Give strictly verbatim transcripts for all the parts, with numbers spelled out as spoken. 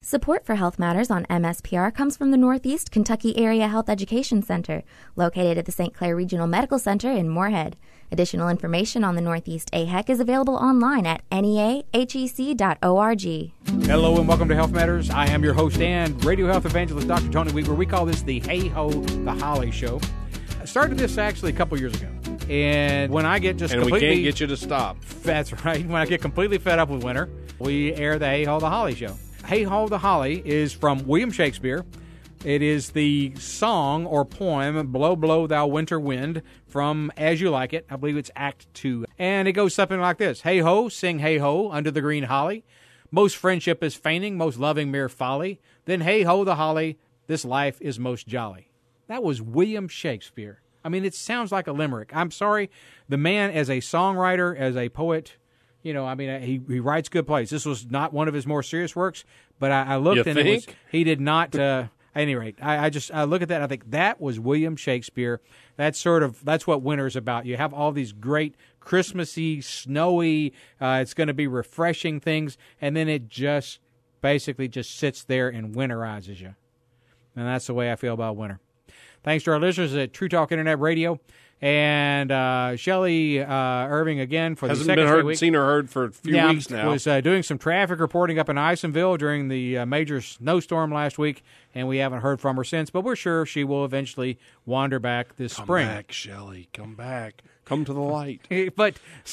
Support for Health Matters on M S P R comes from the Northeast Kentucky Area Health Education Center, located at the Saint Clair Regional Medical Center in Moorhead. Additional information on the Northeast A H E C is available online at N E A H E C dot org. Hello and welcome to Health Matters. I am your host and radio health evangelist, Doctor Tony Weaver. We call this the Hey Ho, the Holly Show. I started this actually a couple years ago. And when I get just and completely... we can't get you to stop. That's right. When I get completely fed up with winter, we air the Hey Ho, the Holly Show. Hey Ho, the Holly is from William Shakespeare. It is the song or poem, Blow, Blow, Thou Winter Wind, from As You Like It. I believe it's Act Two. And it goes something like this. Hey ho, sing hey ho, under the green holly. Most friendship is feigning, most loving mere folly. Then hey ho, the holly, this life is most jolly. That was William Shakespeare. I mean, it sounds like a limerick. I'm sorry, the man as a songwriter, as a poet, you know, I mean, he he writes good plays. This was not one of his more serious works, but I, I looked you and think? it was, he did not. Uh, at any rate, I, I just I look at that and I think that was William Shakespeare. That's sort of that's what winter's about. You have all these great Christmassy, snowy. Uh, it's going to be refreshing things, and then it just basically just sits there and winterizes you. And that's the way I feel about winter. Thanks to our listeners at True Talk Internet Radio. And uh, Shelley uh, Irving again for Hasn't the second been heard, week. seen or heard for a few yeah, weeks now. Was uh, doing some traffic reporting up in Isonville during the uh, major snowstorm last week, and we haven't heard from her since. But we're sure she will eventually wander back this Come spring. Come back, Shelley. Come back. Come to the light. But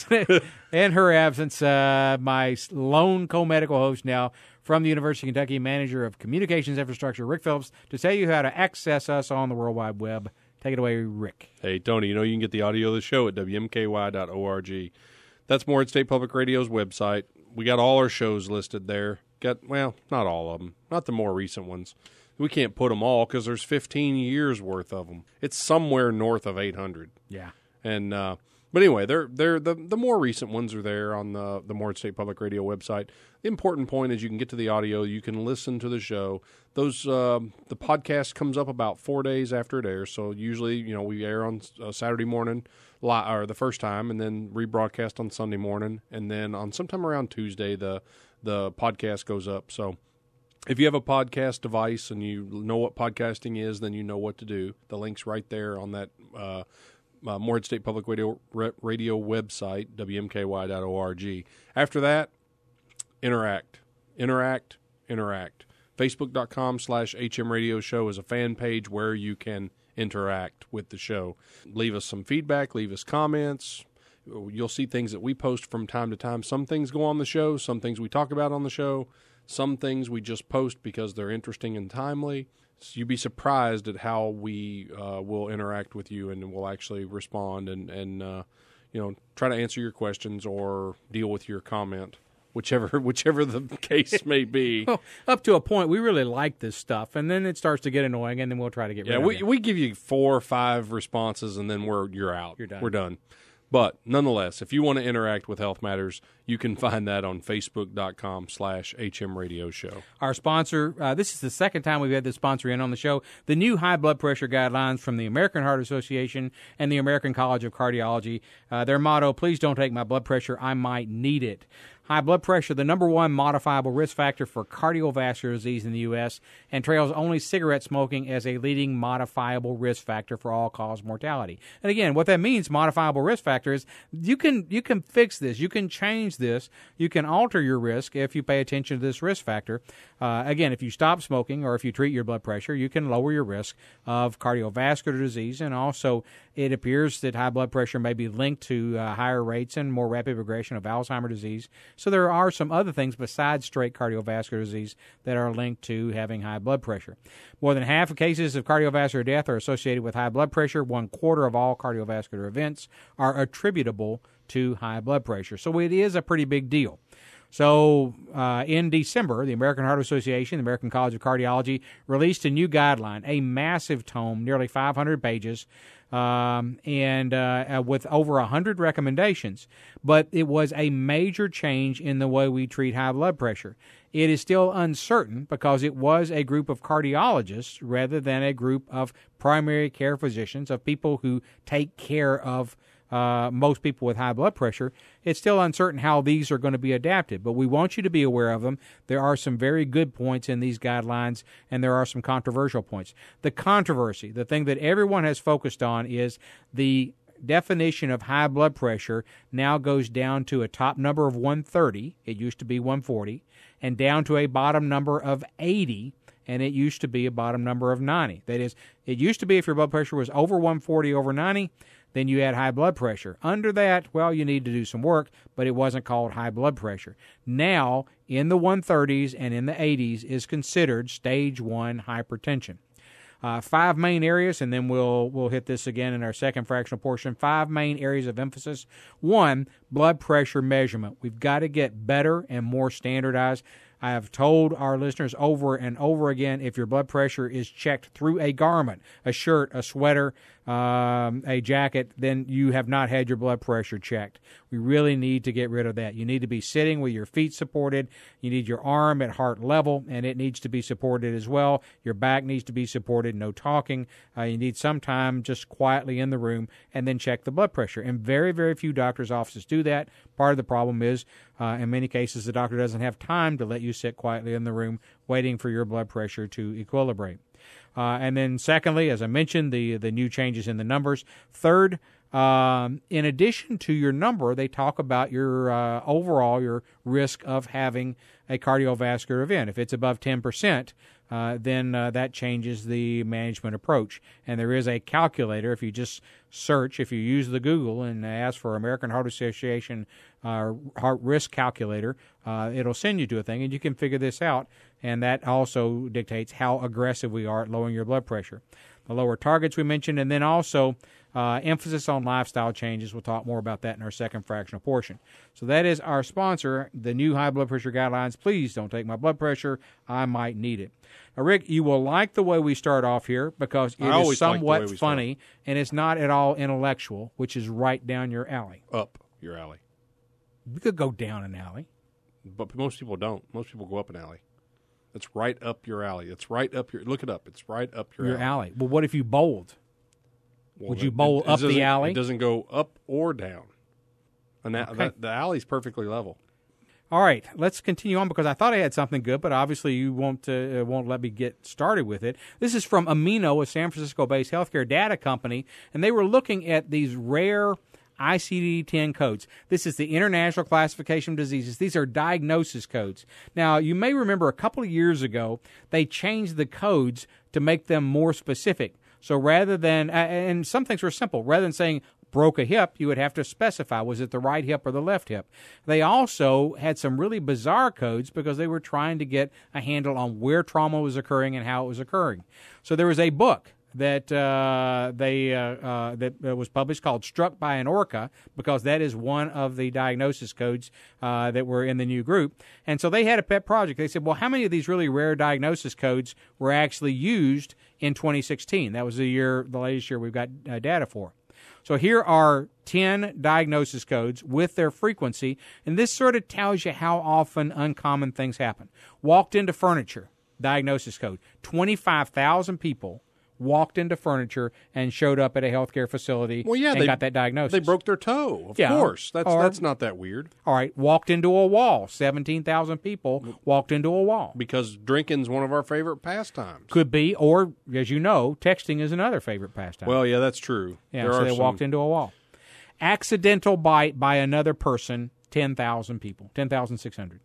in her absence, uh, my lone co-medical host now from the University of Kentucky, manager of communications infrastructure, Rick Phillips, to tell you how to access us on the World Wide Web. Take it away, Rick. Hey, Tony, you know you can get the audio of the show at W M K Y dot org. That's Moorhead State Public Radio's website. We got all our shows listed there. Got, well, not all of them. Not the more recent ones. We can't put them all because there's fifteen years worth of them. It's somewhere north of eight hundred. Yeah. And uh, but anyway, they're they're the the more recent ones are there on the the Moorhead State Public Radio website. The important point is you can get to the audio, you can listen to the show. Those uh, the podcast comes up about four days after it airs. So usually, you know, we air on uh, Saturday morning, li- or the first time, and then rebroadcast on Sunday morning, and then on sometime around Tuesday, the the podcast goes up. So if you have a podcast device and you know what podcasting is, then you know what to do. The link's right there on that. Uh, Uh, Moorhead State Public Radio, Radio website, W M K Y dot org. After that, interact, interact, interact. Facebook.com slash HM Radio Show is a fan page where you can interact with the show. Leave us some feedback, leave us comments. You'll see things that we post from time to time. Some things go on the show, some things we talk about on the show, some things we just post because they're interesting and timely. So you'd be surprised at how we uh, will interact with you and will actually respond and, and uh, you know, try to answer your questions or deal with your comment, whichever whichever the case may be. Well, up to a point, we really like this stuff, and then it starts to get annoying, and then we'll try to get rid yeah, of we, it. Yeah, we give you four or five responses, and then we're you're out. You're done. We're done. But nonetheless, if you want to interact with Health Matters, you can find that on Facebook.com slash HM Radio Show. Our sponsor, uh, this is the second time we've had this sponsor in on the show, the new high blood pressure guidelines from the American Heart Association and the American College of Cardiology. Uh, their motto, please don't take my blood pressure, I might need it. High blood pressure, the number one modifiable risk factor for cardiovascular disease in the U S, and trails only cigarette smoking as a leading modifiable risk factor for all-cause mortality. And again, what that means, modifiable risk factor, is you can you can fix this, you can change this, you can alter your risk if you pay attention to this risk factor. Uh, again, if you stop smoking or if you treat your blood pressure, you can lower your risk of cardiovascular disease, and also it appears that high blood pressure may be linked to uh, higher rates and more rapid progression of Alzheimer's disease. So there are some other things besides straight cardiovascular disease that are linked to having high blood pressure. More than half of cases of cardiovascular death are associated with high blood pressure. One quarter of all cardiovascular events are attributable to high blood pressure. So it is a pretty big deal. So uh, in December, the American Heart Association, the American College of Cardiology, released a new guideline, a massive tome, nearly five hundred pages, um, and uh, with over one hundred recommendations. But it was a major change in the way we treat high blood pressure. It is still uncertain because it was a group of cardiologists rather than a group of primary care physicians, of people who take care of uh, most people with high blood pressure, it's still uncertain how these are going to be adapted. But we want you to be aware of them. There are some very good points in these guidelines, and there are some controversial points. The controversy, the thing that everyone has focused on, is the definition of high blood pressure now goes down to a top number of one thirty. It used to be one forty, and down to a bottom number of eighty, and it used to be a bottom number of ninety. That is, it used to be if your blood pressure was over one forty over ninety, then you had high blood pressure. Under that, well, you need to do some work, but it wasn't called high blood pressure. Now, in the one thirties and in the eighties is considered stage one hypertension. Uh, five main areas, and then we'll we'll hit this again in our second fractional portion. Five main areas of emphasis. One, blood pressure measurement. We've got to get better and more standardized. I have told our listeners over and over again, if your blood pressure is checked through a garment, a shirt, a sweater, um, a jacket, then you have not had your blood pressure checked. We really need to get rid of that. You need to be sitting with your feet supported. You need your arm at heart level, and it needs to be supported as well. Your back needs to be supported, no talking. Uh, you need some time just quietly in the room and then check the blood pressure. And very, very few doctors' offices do that. Part of the problem is, uh, in many cases, the doctor doesn't have time to let you sit quietly in the room waiting for your blood pressure to equilibrate. Uh, and then secondly, as I mentioned, the, the new changes in the numbers. Third, um, in addition to your number, they talk about your uh, overall, your risk of having a cardiovascular event. If it's above ten percent, uh, then uh, that changes the management approach. And there is a calculator. If you just search, if you use the Google and ask for American Heart Association uh, heart risk calculator, uh, it'll send you to a thing, and you can figure this out. And that also dictates how aggressive we are at lowering your blood pressure. The lower targets we mentioned, and then also uh, emphasis on lifestyle changes. We'll talk more about that in our second fractional portion. So that is our sponsor, the new high blood pressure guidelines. Please don't take my blood pressure. I might need it. Now, Rick, you will like the way we start off here because it I is somewhat like funny, and it's not at all intellectual, which is right down your alley. Up your alley. You could go down an alley. But most people don't. Most people go up an alley. It's right up your alley. It's right up your. Look it up. It's right up your, Your alley. alley. Well, what if you bowled? Well, Would it- you bowl it up the doesn't- alley? It doesn't go up or down. And that, Okay. that, the alley's perfectly level. All right, let's continue on because I thought I had something good, but obviously you won't uh, won't let me get started with it. This is from Amino, a San Francisco-based healthcare data company, and they were looking at these rare I C D ten codes. This is the International Classification of Diseases. These are diagnosis codes. Now, you may remember a couple of years ago, they changed the codes to make them more specific. So rather than, and some things were simple, rather than saying broke a hip, you would have to specify, was it the right hip or the left hip? They also had some really bizarre codes because they were trying to get a handle on where trauma was occurring and how it was occurring. So there was a book that uh, they uh, uh, that was published called Struck by an Orca, because that is one of the diagnosis codes uh, that were in the new group. And so they had a pet project. They said, well, how many of these really rare diagnosis codes were actually used in twenty sixteen? That was the year, the latest year we've got uh, data for. So here are ten diagnosis codes with their frequency, and this sort of tells you how often uncommon things happen. Walked into furniture, diagnosis code. twenty-five thousand people walked into furniture and showed up at a healthcare facility Well, yeah, and they got that diagnosis. They broke their toe. Of Yeah. course, that's Or- that's not that weird. All right, walked into a wall. seventeen thousand people walked into a wall. Because drinking's one of our favorite pastimes. Could be, or, as you know, texting is another favorite pastime. Well, yeah, that's true. yeah, there so are they some, walked into a wall. Accidental bite by another person, ten thousand people, ten thousand six hundred.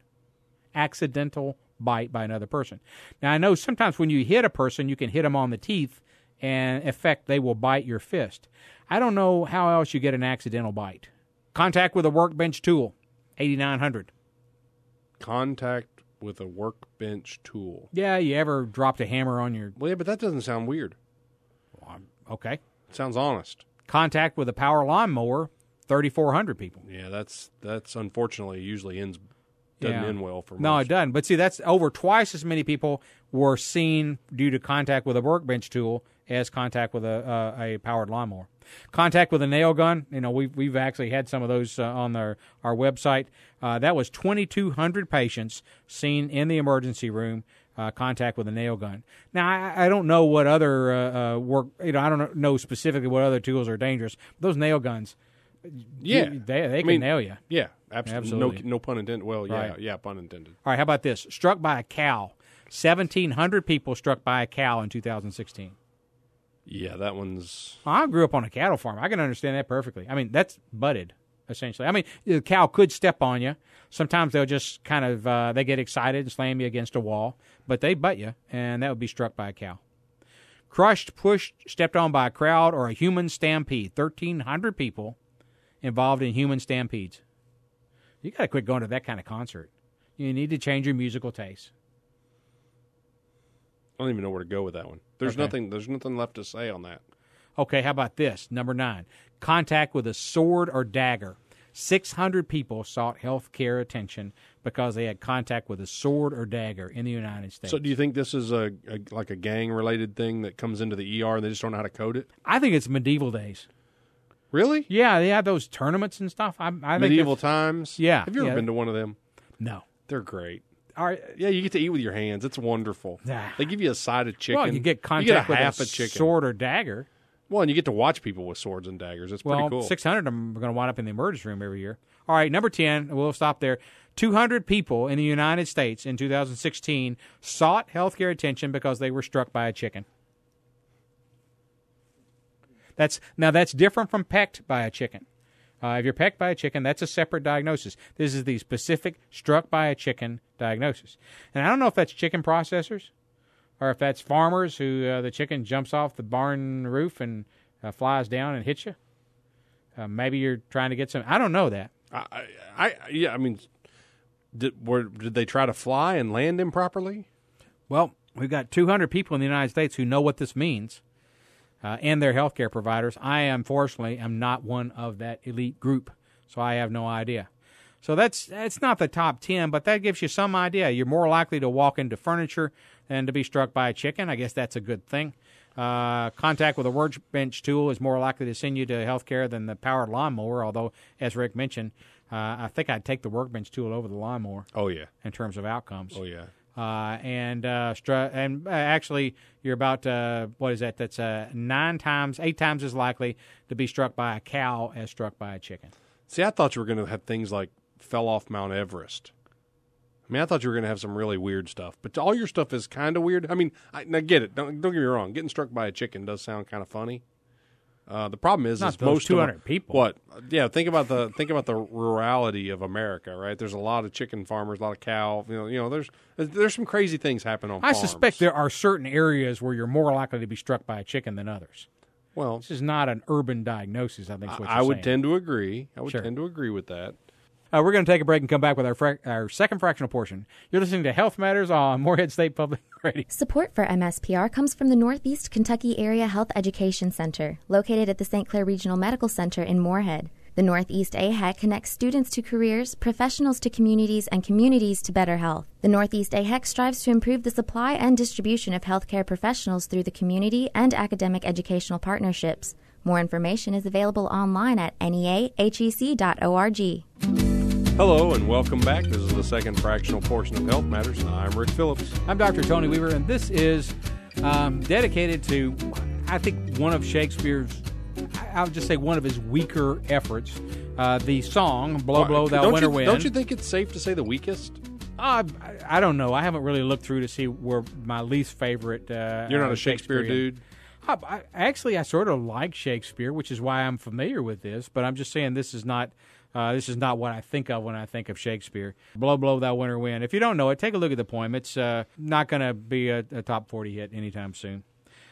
Accidental bite by another person. Now, I know sometimes when you hit a person, you can hit them on the teeth, and in effect, they will bite your fist. I don't know how else you get an accidental bite. Contact with a workbench tool, eighty-nine hundred. Contact with a workbench tool. Yeah, you ever dropped a hammer on your... Well, yeah, but that doesn't sound weird. Okay. It sounds honest. Contact with a power lawnmower, thirty-four hundred people. Yeah, that's that's unfortunately usually ends doesn't Yeah. end well for most. No, it doesn't. But see, that's over twice as many people were seen due to contact with a workbench tool as contact with a uh, a powered lawnmower. Contact with a nail gun. You know, we've we've actually had some of those uh, on our our website. Uh, that was twenty-two hundred patients seen in the emergency room. Uh, contact with a nail gun. Now, I, I don't know what other uh, uh, work. You know, I don't know specifically what other tools are dangerous. But those nail guns. Yeah. You- they they I can mean, nail you. Yeah, absolutely. Absolutely. No, no pun intended. Well, yeah, Right. yeah, pun intended. All right, how about this? Struck by a cow. seventeen hundred people struck by a cow in two thousand sixteen. Yeah, that one's. I grew up on a cattle farm. I can understand that perfectly. I mean, that's butted, essentially. I mean, the cow could step on you. Sometimes they'll just kind of, uh, they get excited and slam you against a wall, but they butt you, and that would be struck by a cow. Crushed, pushed, stepped on by a crowd or a human stampede. thirteen hundred people involved in human stampedes. You got to quit going to that kind of concert. You need to change your musical taste. I don't even know where to go with that one. There's Okay. nothing. There's nothing left to say on that. Okay, how about this? Number nine, contact with a sword or dagger. six hundred people sought health care attention because they had contact with a sword or dagger in the United States. So, do you think this is a, a like a gang related thing that comes into the E R and they just don't know how to code it? I think it's medieval days. Really? Yeah, they have those tournaments and stuff. I, I think Medieval it's- times. Yeah, Have you ever yeah. been to one of them? No. They're great. All right. Yeah, you get to eat with your hands. It's wonderful. Ah. They give you a side of chicken. Well, you get contact You get a with half a a chicken. sword or dagger. Well, and you get to watch people with swords and daggers. It's Well, pretty cool. six hundred of them are going to wind up in the emergency room every year. All right, number ten, we'll stop there. two hundred people in the United States in two thousand sixteen sought health care attention because they were struck by a chicken. That's now that's different from pecked by a chicken. Uh, if you're pecked by a chicken, that's a separate diagnosis. This is the specific struck by a chicken diagnosis. And I don't know if that's chicken processors or if that's farmers who uh, the chicken jumps off the barn roof and uh, flies down and hits you. Uh, maybe you're trying to get some. I don't know that. I, I, I, yeah, I mean, did were, did they try to fly and land improperly? Well, we've got two hundred people in the United States who know what this means. Uh, and their healthcare providers. I, unfortunately, am not one of that elite group, so I have no idea. So that's that's not the top ten, but that gives you some idea. You're more likely to walk into furniture than to be struck by a chicken. I guess that's a good thing. Uh, contact with a workbench tool is more likely to send you to healthcare than the powered lawnmower, although, as Rick mentioned, uh, I think I'd take the workbench tool over the lawnmower Oh, yeah. in terms of outcomes. Oh, yeah. Uh, and uh, stru- and uh, actually, you're about uh, what is that? That's uh, nine times, eight times as likely to be struck by a cow as struck by a chicken. See, I thought you were going to have things like fell off Mount Everest. I mean, I thought you were going to have some really weird stuff, but all your stuff is kind of weird. I mean, I, I get it. Don't, don't get me wrong. Getting struck by a chicken does sound kind of funny. Uh, the problem is, Not is those most two of hundred them- people. What? Yeah, think about the think about the rurality of America, right? There's a lot of chicken farmers, a lot of cow. You know, you know, there's there's some crazy things happen on I farms. suspect there are certain areas where you're more likely to be struck by a chicken than others. Well, This is not an urban diagnosis, I think is what I you're would saying. tend to agree. I would Sure. tend to agree with that. Uh, we're going to take a break and come back with our frac- our second fractional portion. You're listening to Health Matters on Morehead State Public Radio. Support for M S P R comes from the Northeast Kentucky Area Health Education Center, located at the Saint Clair Regional Medical Center in Morehead. The Northeast A H E C connects students to careers, professionals to communities, and communities to better health. The Northeast A H E C strives to improve the supply and distribution of healthcare professionals through the community and academic educational partnerships. More information is available online at N E A H E C dot org. Hello and welcome back. This is the second fractional portion of Health Matters. I'm Rick Phillips. I'm Doctor Tony Weaver, and this is um, dedicated to, I think, one of Shakespeare's, I'll just say one of his weaker efforts. Uh, the song, Blow, Blow, Thou don't Winter you, Wind. Don't you think it's safe to say the weakest? Uh, I, I don't know. I haven't really looked through to see where my least favorite. Uh, You're not uh, a Shakespeare Shakespearean- dude? I, I, actually, I sort of like Shakespeare, which is why I'm familiar with this. But I'm just saying this is not uh, this is not what I think of when I think of Shakespeare. Blow, blow, thou winter wind. If you don't know it, take a look at the poem. It's uh, not going to be a, a top forty hit anytime soon.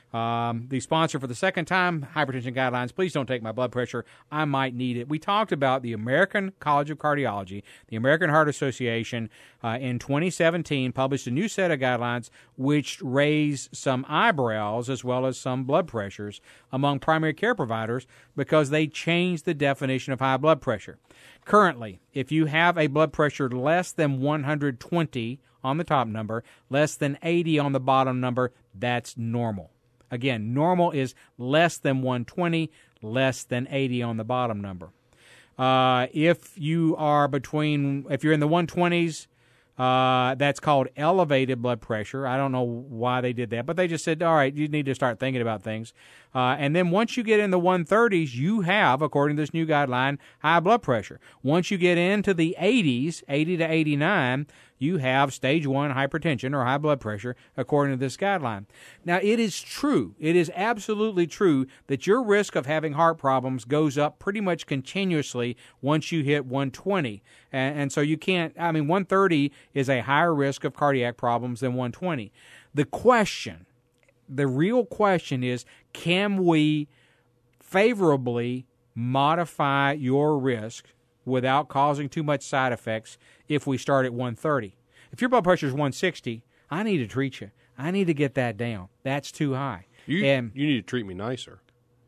Um, the sponsor for the second time, Hypertension Guidelines. Please don't take my blood pressure. I might need it. We talked about the American College of Cardiology, the American Heart Association, uh, in twenty seventeen published a new set of guidelines which raised some eyebrows as well as some blood pressures among primary care providers because they changed the definition of high blood pressure. Currently, if you have a blood pressure less than one hundred twenty on the top number, less than eighty on the bottom number, that's normal. Again, normal is less than one twenty, less than eighty on the bottom number. Uh, if you are between, if you're in the one twenties, Uh, that's called elevated blood pressure. I don't know why they did that, but they just said, all right, you need to start thinking about things. Uh, and then once you get in the one thirties, you have, according to this new guideline, high blood pressure. Once you get into the eighties, eighty to eighty-nine, you have stage one hypertension or high blood pressure, according to this guideline. Now, it is true, it is absolutely true that your risk of having heart problems goes up pretty much continuously once you hit one twenty. And, and so you can't, I mean, one thirty is a higher risk of cardiac problems than one twenty. The question, the real question is, can we favorably modify your risk without causing too much side effects if we start at one thirty? If your blood pressure is one sixty, I need to treat you. I need to get that down. That's too high. You, and you need to treat me nicer.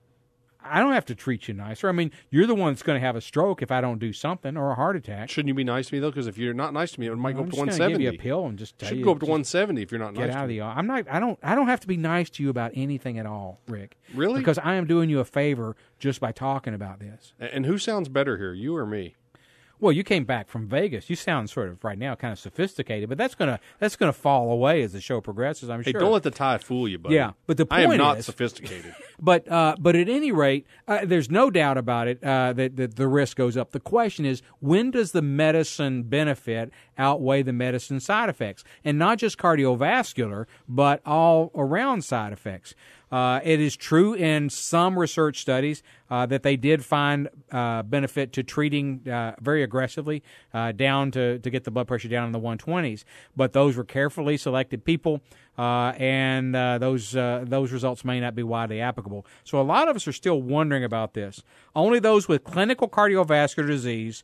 I don't have to treat you nicer. I mean, you're the one that's going to have a stroke if I don't do something, or a heart attack. Shouldn't you be nice to me, though? Because if you're not nice to me, it might I'm go up to just one gonna seventy. give you a pill and just tell Should you, go up to just one seventy if you're not get nice out to of me. the. I'm not. I don't. I don't have to be nice to you about anything at all, Rick. Really? Because I am doing you a favor just by talking about this. And who sounds better here, you or me? Well, you came back from Vegas. You sound sort of right now kind of sophisticated, but that's gonna that's gonna fall away as the show progresses, I'm Hey, sure. don't let the tie fool you, buddy. Yeah, but the I am point not is- sophisticated. But uh, but at any rate, uh, there's no doubt about it uh, that, that the risk goes up. The question is, when does the medicine benefit outweigh the medicine side effects? And not just cardiovascular, but all around side effects. Uh, it is true in some research studies uh, that they did find uh, benefit to treating uh, very aggressively uh, down to, to get the blood pressure down in the one twenties. But those were carefully selected people, uh, and uh, those uh, those results may not be widely applicable. So a lot of us are still wondering about this. Only those with clinical cardiovascular disease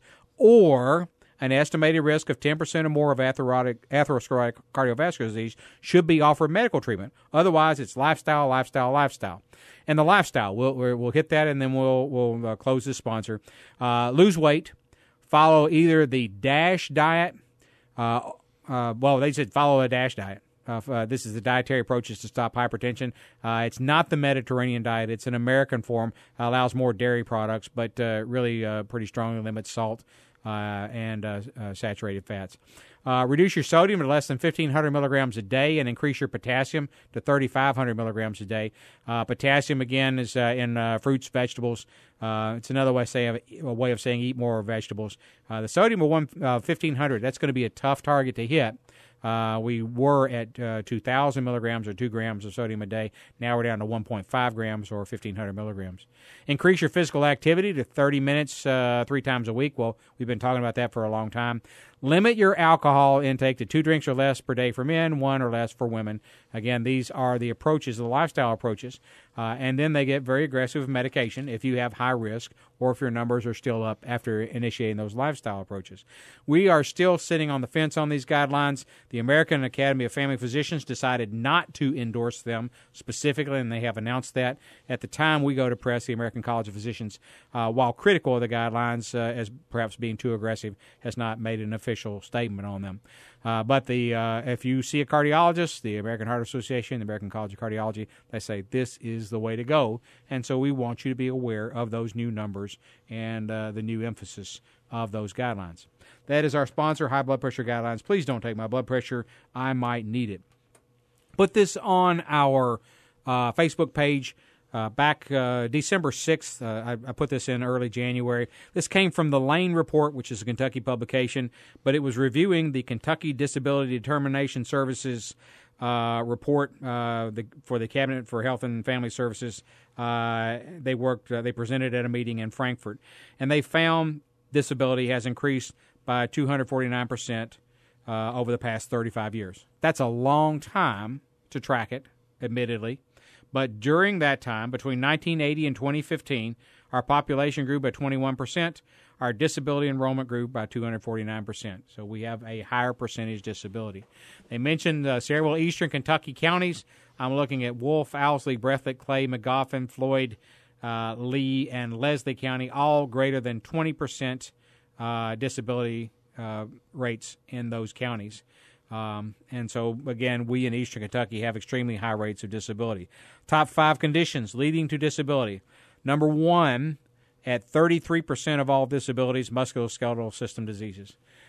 or an estimated risk of ten percent or more of atherosclerotic, atherosclerotic cardiovascular disease should be offered medical treatment. Otherwise, it's lifestyle, lifestyle, lifestyle. And the lifestyle, we'll, we'll hit that, and then we'll, we'll uh, close this sponsor. Uh, lose weight. Follow either the DASH diet. Uh, uh, well, they said follow a DASH diet. Uh, uh, this is the dietary approaches to stop hypertension. Uh, it's not the Mediterranean diet. It's an American form. Uh, allows more dairy products, but uh, really uh, pretty strongly limits salt Uh, and uh, uh, saturated fats. Uh, reduce your sodium to less than fifteen hundred milligrams a day and increase your potassium to thirty-five hundred milligrams a day. Uh, potassium, again, is uh, in uh, fruits, vegetables. Uh, it's another way, say, a way of saying eat more vegetables. Uh, the sodium of one, uh, fifteen hundred, that's going to be a tough target to hit. Uh, we were at uh, two thousand milligrams or two grams of sodium a day. Now we're down to one point five grams or fifteen hundred milligrams. Increase your physical activity to thirty minutes uh, three times a week. Well, we've been talking about that for a long time. Limit your alcohol intake to two drinks or less per day for men, one or less for women. Again, these are the approaches, the lifestyle approaches. Uh, and then they get very aggressive with medication if you have high risk or if your numbers are still up after initiating those lifestyle approaches. We are still sitting on the fence on these guidelines. The American Academy of Family Physicians decided not to endorse them specifically, and they have announced that. At the time we go to press, the American College of Physicians, uh, while critical of the guidelines uh, as perhaps being too aggressive, has not made an official statement on them. Uh, but the uh, if you see a cardiologist, the American Heart Association, the American College of Cardiology, they say this is the way to go. And so we want you to be aware of those new numbers and uh, the new emphasis of those guidelines. That is our sponsor, High Blood Pressure Guidelines. Please don't take my blood pressure. I might need it. Put this on our uh, Facebook page. Uh, back uh, December sixth, uh, I, I put this in early January. This came from the Lane Report, which is a Kentucky publication, but it was reviewing the Kentucky Disability Determination Services uh, report uh, the, for the Cabinet for Health and Family Services. Uh, they worked. Uh, they presented at a meeting in Frankfort, and they found disability has increased by two hundred forty-nine percent uh, over the past thirty-five years. That's a long time to track it, admittedly. But during that time, between nineteen eighty and twenty fifteen, our population grew by twenty-one percent. Our disability enrollment grew by two hundred forty-nine percent. So we have a higher percentage disability. They mentioned uh, several eastern Kentucky counties. I'm looking at Wolf, Owsley, Breathitt, Clay, Magoffin, Floyd, uh, Lee, and Leslie County, all greater than twenty percent uh, disability uh, rates in those counties. Um, and so, again, we in eastern Kentucky have extremely high rates of disability. Top five conditions leading to disability. Number one, at thirty-three percent of all disabilities, musculoskeletal system diseases.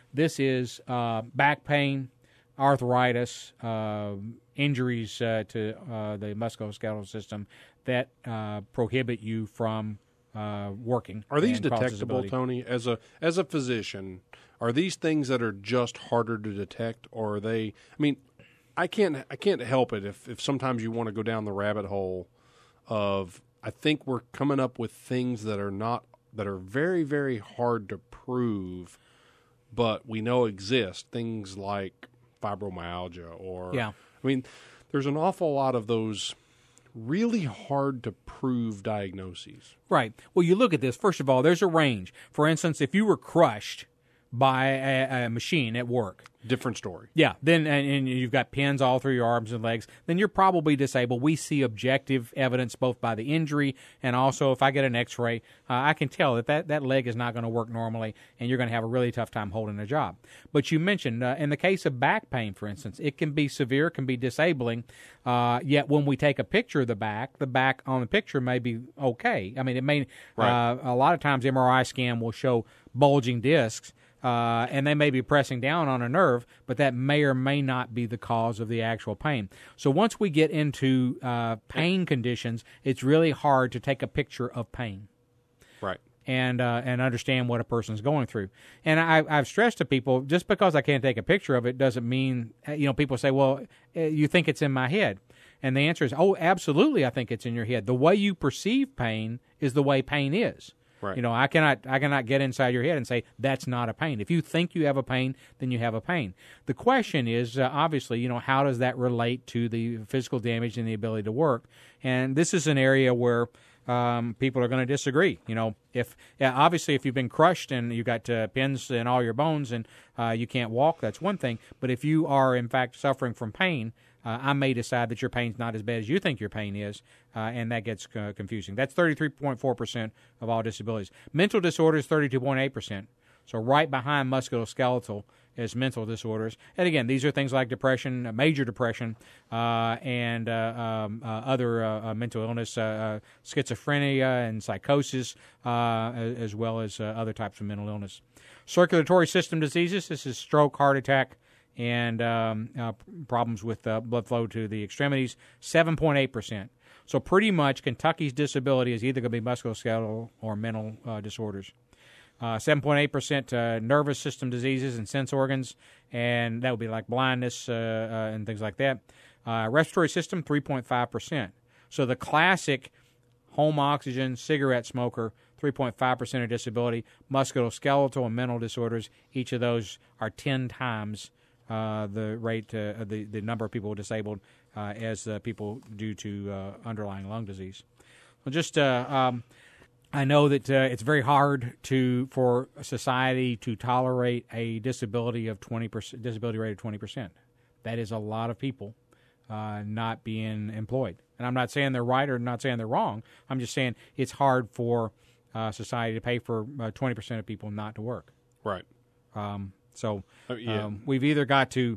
This is uh, back pain, arthritis, uh, injuries uh, to uh, the musculoskeletal system that uh, prohibit you from uh, working. Are these and cause detectable, disability. Tony? As a as a physician, are these things that are just harder to detect, or are they? I mean, I can't I can't help it if if sometimes you want to go down the rabbit hole of I think we're coming up with things that are not that are very very hard to prove, but we know exist. Things like fibromyalgia, or Yeah. I mean, there's an awful lot of those really hard to prove diagnoses. Right. Well, you look at this. First of all, there's a range. For instance, if you were crushed by a, a machine at work, Different story. yeah, then and, and you've got pins all through your arms and legs, then you're probably disabled. We see objective evidence both by the injury and also if I get an X-ray, uh, I can tell that, that that leg is not going to work normally, and you're going to have a really tough time holding a job. But you mentioned uh, in the case of back pain, for instance, it can be severe, can be disabling. Uh, yet when we take a picture of the back, the back on the picture may be okay. I mean, it may. Right. Uh, a lot of times, M R I scan will show bulging discs. Uh, and they may be pressing down on a nerve, but that may or may not be the cause of the actual pain. So once we get into uh, pain conditions, it's really hard to take a picture of pain Right. and uh, and understand what a person's going through. And I, I've stressed to people, just because I can't take a picture of it doesn't mean, you know, people say, well, uh, you think it's in my head. And the answer is, oh, absolutely, I think it's in your head. The way you perceive pain is the way pain is. Right. You know, I cannot I cannot get inside your head and say that's not a pain. If you think you have a pain, then you have a pain. The question is, uh, obviously, you know, how does that relate to the physical damage and the ability to work? And this is an area where um, people are going to disagree. You know, if yeah, obviously if you've been crushed and you got uh, pins in all your bones and uh, you can't walk, that's one thing. But if you are in fact suffering from pain, Uh, I may decide that your pain's not as bad as you think your pain is, uh, and that gets uh, confusing. That's thirty-three point four percent of all disabilities. Mental disorders, thirty-two point eight percent. So right behind musculoskeletal is mental disorders. And again, these are things like depression, uh, major depression, uh, and uh, um, uh, other uh, uh, mental illness, uh, uh, schizophrenia and psychosis, uh, as well as uh, other types of mental illness. Circulatory system diseases, this is stroke, heart attack, and um, uh, problems with uh, blood flow to the extremities, seven point eight percent. So pretty much Kentucky's disability is either going to be musculoskeletal or mental uh, disorders. Uh, seven point eight percent uh, nervous system diseases and sense organs, and that would be like blindness uh, uh, and things like that. Uh, respiratory system, three point five percent. So the classic home oxygen, cigarette smoker, three point five percent of disability. Musculoskeletal and mental disorders, each of those are ten times Uh, the rate, uh, the the number of people disabled uh, as uh, people due to uh, underlying lung disease. Well, just uh, um, I know that uh, it's very hard to for society to tolerate a disability of twenty percent, disability rate of twenty percent. That is a lot of people uh, not being employed. And I'm not saying they're right or not saying they're wrong. I'm just saying it's hard for uh, society to pay for uh, twenty percent of people not to work. Right. Um, So Oh, yeah. um, we've either got to,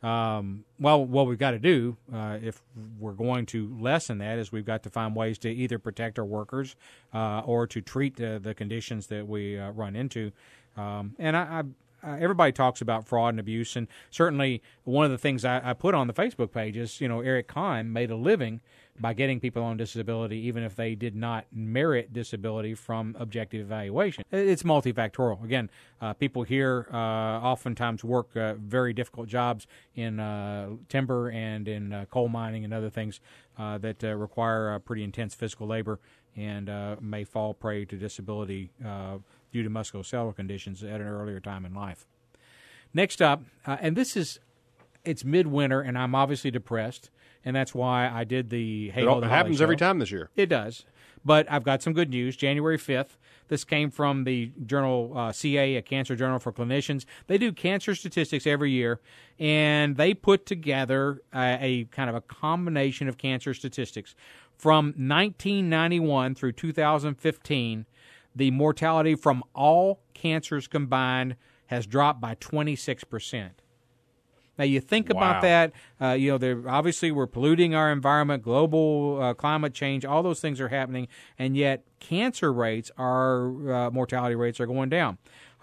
um, well, what we've got to do uh, if we're going to lessen that is we've got to find ways to either protect our workers uh, or to treat uh, the conditions that we uh, run into. Um, and I, I, uh, everybody talks about fraud and abuse, and certainly one of the things I, I put on the Facebook page is, you know, Eric Kahn made a living by getting people on disability, even if they did not merit disability from objective evaluation. It's multifactorial. Again, uh, people here uh, oftentimes work uh, very difficult jobs in uh, timber and in uh, coal mining and other things uh, that uh, require uh, pretty intense physical labor and uh, may fall prey to disability uh, due to musculoskeletal conditions at an earlier time in life. Next up, uh, and this is, it's midwinter, and I'm obviously depressed. And that's why I did the Hey It, Ho, all, the it Holly happens show. every time this year. It does. But I've got some good news. January fifth, this came from the journal uh, C A, a Cancer Journal for Clinicians. They do cancer statistics every year, and they put together a, a kind of a combination of cancer statistics. From nineteen ninety-one through two thousand fifteen, the mortality from all cancers combined has dropped by twenty-six percent. Now, you think Wow. about that, uh, you know, they're, obviously we're polluting our environment, global uh, climate change, all those things are happening, and yet cancer rates, our uh, mortality rates are going down.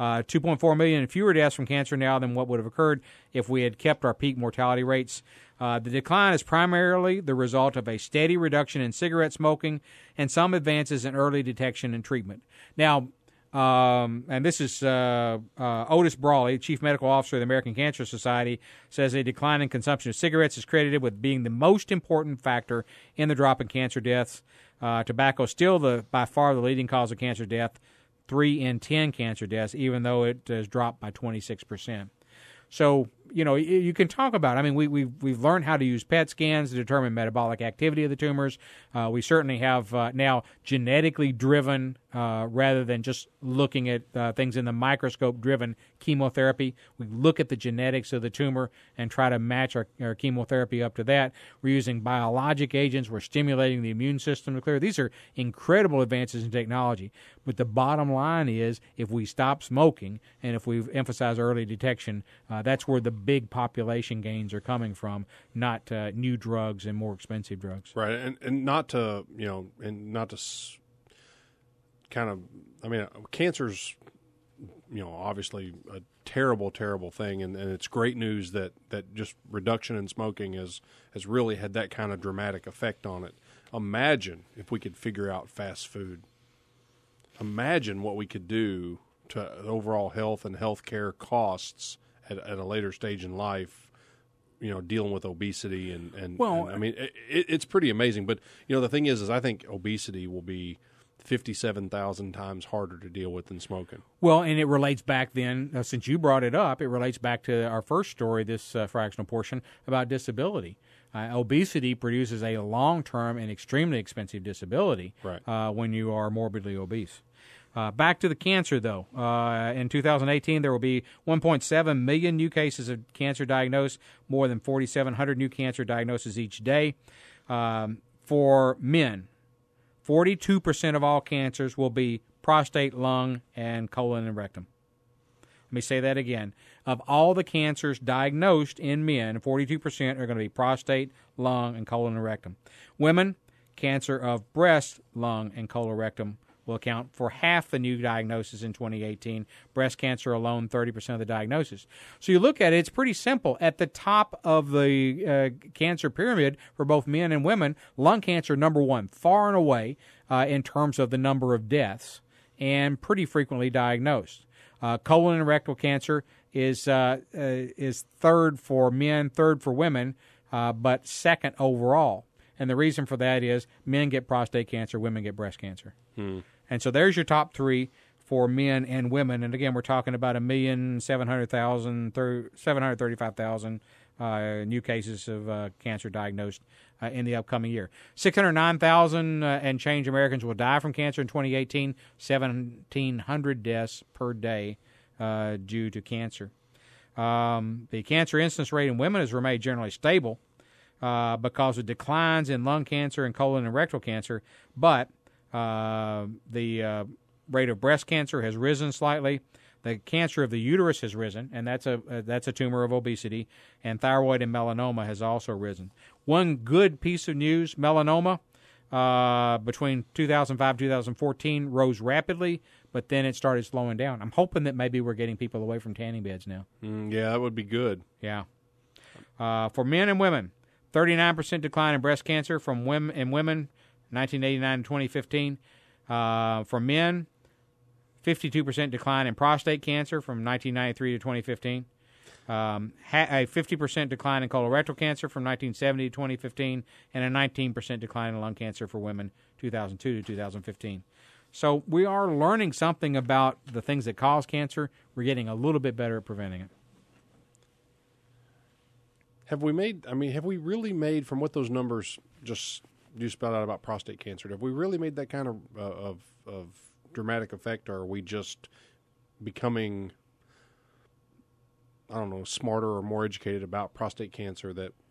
Uh, two point four million fewer deaths from cancer now than what would have occurred if we had kept our peak mortality rates. Uh, the decline is primarily the result of a steady reduction in cigarette smoking and some advances in early detection and treatment. Now, um, and this is uh, uh, Otis Brawley, Chief Medical Officer of the American Cancer Society, says a decline in consumption of cigarettes is credited with being the most important factor in the drop in cancer deaths. Uh, tobacco is still the by far the leading cause of cancer death, three in ten cancer deaths, even though it has dropped by twenty-six percent. So, you know, you, you can talk about, I mean, we, we've, we've learned how to use P E T scans to determine metabolic activity of the tumors. Uh, we certainly have uh, now genetically driven, uh, rather than just looking at uh, things in the microscope driven chemotherapy. We look at the genetics of the tumor and try to match our, our chemotherapy up to that. We're using biologic agents. We're stimulating the immune system to clear. These are incredible advances in technology. But the bottom line is, if we stop smoking and if we emphasize early detection, uh, that's where the big population gains are coming from, not uh, new drugs and more expensive drugs. Right, and and not to, you know, and not to s- kind of, I mean, cancer's, you know, obviously a terrible, terrible thing, and, and it's great news that, that just reduction in smoking has, has really had that kind of dramatic effect on it. Imagine if we could figure out fast food. Imagine what we could do to overall health and healthcare costs at, at a later stage in life, you know, dealing with obesity and, and, well, and I mean, it, it's pretty amazing. But, you know, the thing is, is I think obesity will be fifty-seven thousand times harder to deal with than smoking. Well, and it relates back then, uh, since you brought it up, it relates back to our first story, this uh, fractional portion, about disability. Uh, obesity produces a long-term and extremely expensive disability right. uh, when you are morbidly obese. Uh, back to the cancer, though. Uh, in two thousand eighteen, there will be one point seven million new cases of cancer diagnosed, more than forty-seven hundred new cancer diagnoses each day. Um, for men, forty-two percent of all cancers will be prostate, lung, and colon and rectum. Let me say that again. Of all the cancers diagnosed in men, forty-two percent are going to be prostate, lung, and colon and rectum. Women, cancer of breast, lung, and colorectal will account for half the new diagnoses in twenty eighteen. Breast cancer alone, thirty percent of the diagnosis. So you look at it, it's pretty simple. At the top of the uh, cancer pyramid for both men and women, lung cancer, number one, far and away uh, in terms of the number of deaths, and pretty frequently diagnosed. Uh, colon and rectal cancer is uh, uh, is third for men, third for women, uh, but second overall. And the reason for that is men get prostate cancer, women get breast cancer. Hmm. And so there's your top three for men and women. And again, we're talking about a million seven hundred thousand, seven hundred thirty-five thousand uh, new cases of uh, cancer diagnosed uh, in the upcoming year. six hundred nine thousand uh, and change Americans will die from cancer in twenty eighteen. seventeen hundred deaths per day uh, due to cancer. Um, the cancer incidence rate in women has remained generally stable uh, because of declines in lung cancer and colon and rectal cancer, but uh, the uh, rate of breast cancer has risen slightly. The cancer of the uterus has risen, and that's a uh, that's a tumor of obesity, and thyroid and melanoma has also risen. One good piece of news, melanoma, uh, between two thousand five and two thousand fourteen rose rapidly, but then it started slowing down. I'm hoping that maybe we're getting people away from tanning beds now. Mm, yeah, that would be good. Yeah. Uh, for men and women, thirty-nine percent decline in breast cancer from women in women, nineteen eighty-nine to twenty fifteen. Uh, for men, fifty-two percent decline in prostate cancer from nineteen ninety-three to twenty fifteen. Um, ha- a fifty percent decline in colorectal cancer from nineteen seventy to twenty fifteen, and a nineteen percent decline in lung cancer for women, two thousand two to two thousand fifteen. So we are learning something about the things that cause cancer. We're getting a little bit better at preventing it. Have we made, I mean, have we really made, from what those numbers just you spelled out about prostate cancer, have we really made that kind of, uh, of, of dramatic effect, or are we just becoming, I don't know, smarter or more educated about prostate cancer, that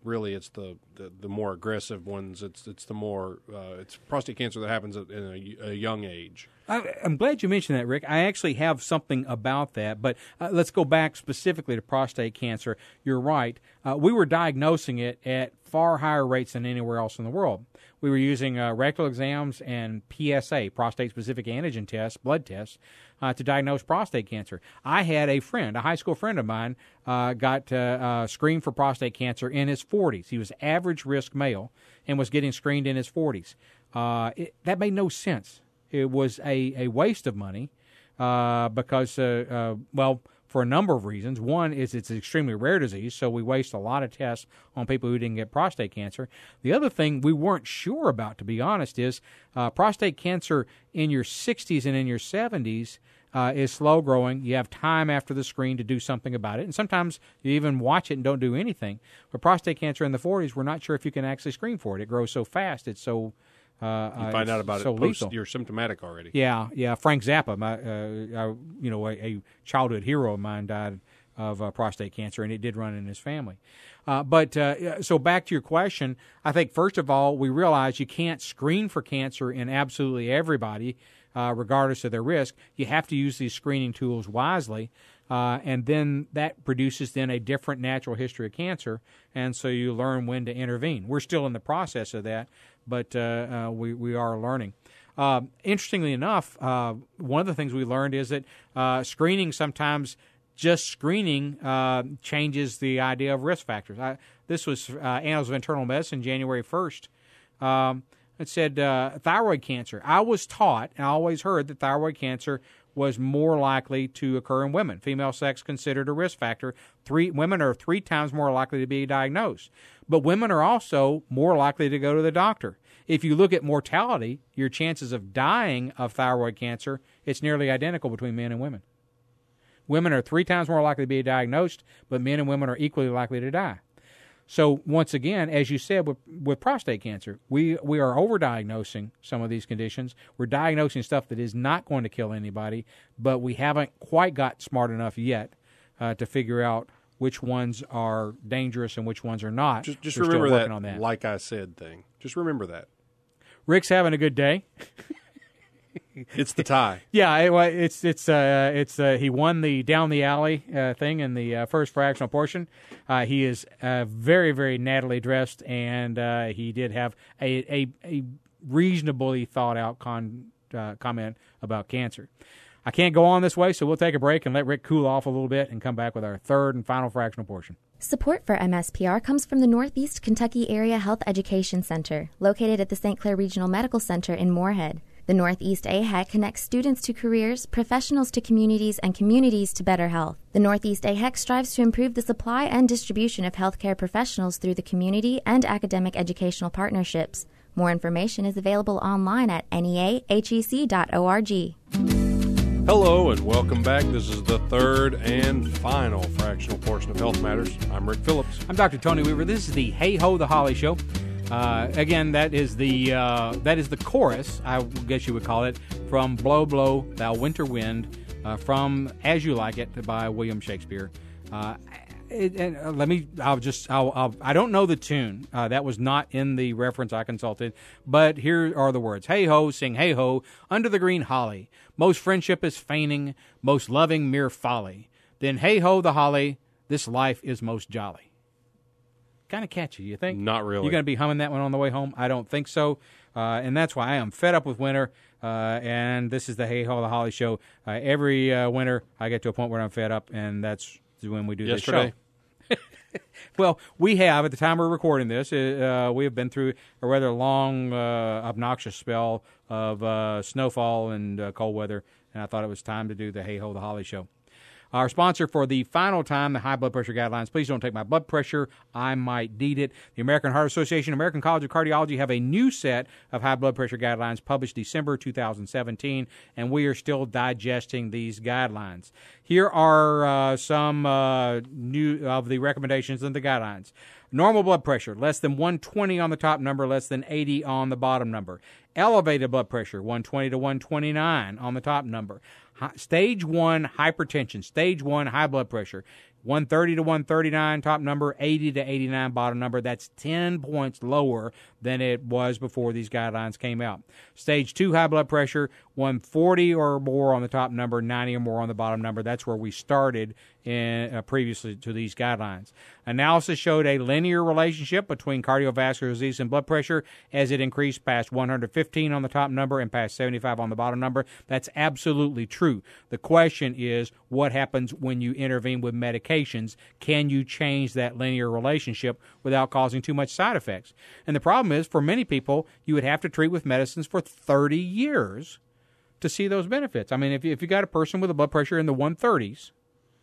really it's the, the, the more aggressive ones. It's it's the more uh, it's prostate cancer that happens at, in a, a young age. I, I'm glad you mentioned that, Rick. I actually have something about that, but uh, let's go back specifically to prostate cancer. You're right. Uh, we were diagnosing it at far higher rates than anywhere else in the world. We were using uh, rectal exams and P S A, prostate-specific antigen tests, blood tests, uh, to diagnose prostate cancer. I had a friend, a high school friend of mine, uh, got uh, uh, screened for prostate cancer in his forties. He was average risk male and was getting screened in his forties. Uh, it, that made no sense. It was a, a waste of money uh, because, uh, uh, well, for a number of reasons. One is it's an extremely rare disease, so we waste a lot of tests on people who didn't get prostate cancer. The other thing we weren't sure about, to be honest, is uh, prostate cancer in your sixties and in your seventies uh, is slow-growing. You have time after the screen to do something about it, and sometimes you even watch it and don't do anything. But prostate cancer in the forties, we're not sure if you can actually screen for it. It grows so fast, it's so Uh, you find uh, out about so it post lethal. you're symptomatic already. Yeah, yeah. Frank Zappa, my, uh, I, you know, a, a childhood hero of mine died of uh, prostate cancer, and it did run in his family. Uh, but uh, so back to your question, I think first of all we realize you can't screen for cancer in absolutely everybody, uh, regardless of their risk. You have to use these screening tools wisely. Uh, and then that produces then a different natural history of cancer, and so you learn when to intervene. We're still in the process of that, but uh, uh, we, we are learning. Uh, interestingly enough, uh, one of the things we learned is that uh, screening sometimes, just screening uh, changes the idea of risk factors. I, this was uh, Annals of Internal Medicine, January first. Um, it said uh, thyroid cancer. I was taught, and I always heard that thyroid cancer was more likely to occur in women. Female sex considered a risk factor. Three women are three times more likely to be diagnosed. But women are also more likely to go to the doctor. If you look at mortality, your chances of dying of thyroid cancer, it's nearly identical between men and women. Women are three times more likely to be diagnosed, but men and women are equally likely to die. So once again, as you said, with, with prostate cancer, we, we are overdiagnosing some of these conditions. We're diagnosing stuff that is not going to kill anybody, but we haven't quite got smart enough yet uh, to figure out which ones are dangerous and which ones are not. Just, just We're remember still that, working on that, like I said thing. Just remember that. Rick's having a good day. It's the tie. Yeah, it, well, it's it's uh, it's uh, he won the down the alley uh, thing in the uh, first fractional portion. Uh, he is uh, very very nattily dressed, and uh, he did have a a, a reasonably thought out con, uh, comment about cancer. I can't go on this way, so we'll take a break and let Rick cool off a little bit, and come back with our third and final fractional portion. Support for M S P R comes from the Northeast Kentucky Area Health Education Center, located at the Saint Clair Regional Medical Center in Moorhead. The Northeast A H E C connects students to careers, professionals to communities, and communities to better health. The Northeast A H E C strives to improve the supply and distribution of healthcare professionals through the community and academic educational partnerships. More information is available online at N E A H E C dot org. Hello and welcome back. This is the third and final fractional portion of Health Matters. I'm Rick Phillips. I'm Doctor Tony Weaver. This is the Hey Ho the Holly Show. Uh, again, that is the uh, that is the chorus, I guess you would call it, from "Blow, Blow, Thou Winter Wind," uh, from "As You Like It" by William Shakespeare. Uh, it, and uh, let me, I'll just, I'll, I'll, I don't know the tune. Uh, that was not in the reference I consulted, but here are the words. Hey ho, sing hey ho, under the green holly. Most friendship is feigning, most loving mere folly. Then hey ho the holly, this life is most jolly. Kind of catchy, you think? Not really. You're going to be humming that one on the way home? I don't think so. Uh, and that's why I am fed up with winter. Uh, and this is the Hey Ho the Holly Show. Uh, every uh, winter, I get to a point where I'm fed up, and that's when we do Yesterday. this show. Well, we have, at the time we're recording this, uh, we have been through a rather long, uh, obnoxious spell of uh, snowfall and uh, cold weather, and I thought it was time to do the Hey Ho the Holly Show. Our sponsor for the final time, the high blood pressure guidelines. Please don't take my blood pressure. I might need it. The American Heart Association, American College of Cardiology have a new set of high blood pressure guidelines published December two thousand seventeen, and we are still digesting these guidelines. Here are uh, some uh, new of the recommendations and the guidelines. Normal blood pressure, less than one twenty on the top number, less than eighty on the bottom number. Elevated blood pressure, one twenty to one twenty-nine on the top number. Stage one hypertension, stage one high blood pressure. one thirty to one thirty-nine, top number, eighty to eighty-nine, bottom number. That's ten points lower than it was before these guidelines came out. Stage two high blood pressure, one forty or more on the top number, ninety or more on the bottom number. That's where we started in, uh, previously to these guidelines. Analysis showed a linear relationship between cardiovascular disease and blood pressure as it increased past one hundred fifteen on the top number and past seventy-five on the bottom number. That's absolutely true. The question is, what happens when you intervene with medication? Can you change that linear relationship without causing too much side effects? And the problem is, for many people, you would have to treat with medicines for thirty years to see those benefits. I mean, if you, if you got a person with a blood pressure in the one thirties,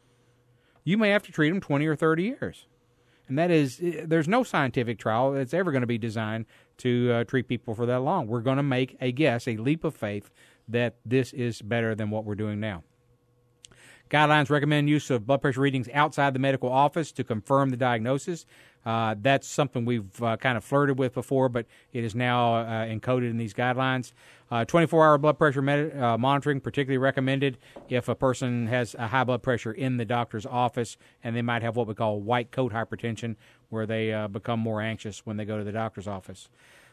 you may have to treat them twenty or thirty years. And that is, there's no scientific trial that's ever going to be designed to uh, treat people for that long. We're going to make a guess, a leap of faith, that this is better than what we're doing now. Guidelines recommend use of blood pressure readings outside the medical office to confirm the diagnosis. Uh, that's something we've uh, kind of flirted with before, but it is now uh, encoded in these guidelines. Uh, twenty-four hour blood pressure med- uh, monitoring, particularly recommended if a person has a high blood pressure in the doctor's office, and they might have what we call white coat hypertension, where they uh, become more anxious when they go to the doctor's office.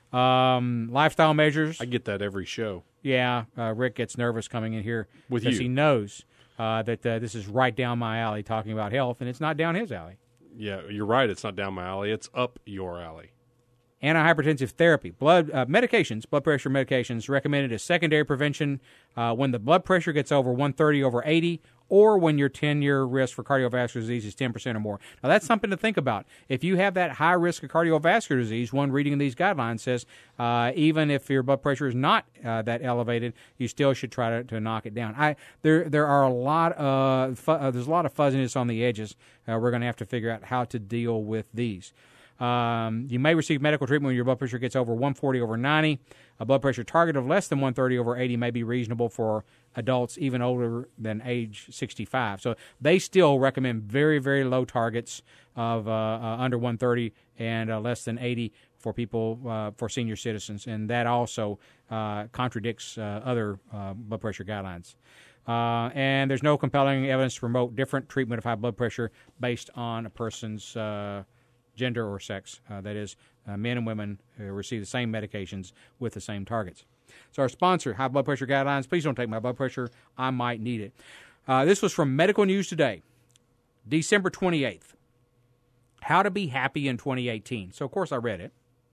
Um, lifestyle measures. I get that every show. Yeah, uh, Rick gets nervous coming in here With because you. he knows uh, that uh, this is right down my alley talking about health, and it's not down his alley. Yeah, you're right. It's not down my alley. It's up your alley. Antihypertensive therapy, blood uh, medications, blood pressure medications recommended as secondary prevention uh, when the blood pressure gets over one thirty over eighty, or when your ten-year risk for cardiovascular disease is ten percent or more. Now, that's something to think about. If you have that high risk of cardiovascular disease, one reading of these guidelines says uh, even if your blood pressure is not uh, that elevated, you still should try to, to knock it down. I there there are a lot of fu- uh, there's a lot of fuzziness on the edges. Uh, we're going to have to figure out how to deal with these. Um, you may receive medical treatment when your blood pressure gets over one forty over ninety. A blood pressure target of less than one thirty over eighty may be reasonable for adults even older than age sixty-five. So they still recommend very, very low targets of uh, uh, under one thirty and uh, less than eighty for people, uh, for senior citizens. And that also uh, contradicts uh, other uh, blood pressure guidelines. Uh, and there's no compelling evidence to promote different treatment of high blood pressure based on a person's uh, gender or sex. Uh, that is, uh, men and women uh, receive the same medications with the same targets. So our sponsor, High Blood Pressure Guidelines. Please don't take my blood pressure. I might need it. Uh, this was from Medical News Today, December twenty-eighth. How to be happy in twenty eighteen. So, of course, I read it.